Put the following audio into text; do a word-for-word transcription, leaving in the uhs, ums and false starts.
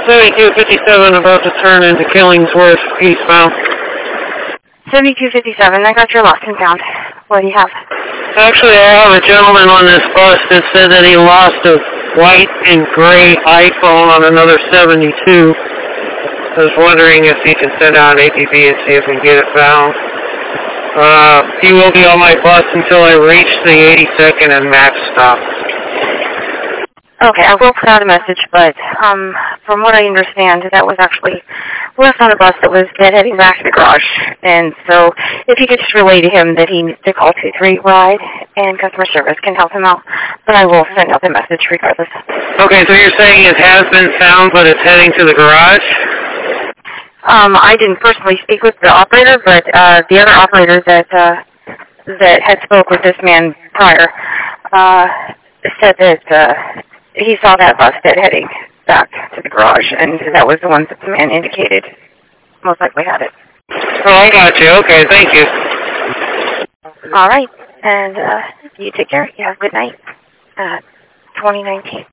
seventy-two fifty-seven about to turn into Killingsworth, eastbound. seventy-two fifty-seven, I got your lost and found. What do you have? Actually, I have a gentleman on this bus that said that he lost a white and gray iPhone on another seventy-two. I was wondering if he can send out an A P B and see if we can get it found. Uh, he will be on my bus until I reach the eighty-second and Max stop. Okay, I will put out a message, but um, from what I understand, that was actually left on a bus that was dead heading back to the garage. And so if you could just relay to him that he needs to call two three Ride and customer service can help him out, but I will send out the message regardless. Okay, so you're saying it has been found, but it's heading to the garage? Um, I didn't personally speak with the operator, but uh, the other operator that uh, that had spoke with this man prior uh, said that uh, he saw that bus dead heading back to the garage, and that was the one that the man indicated most likely had it. Oh, I got you. Okay, thank you. All right, and uh, you take care. You have a good night. Uh, twenty nineteen.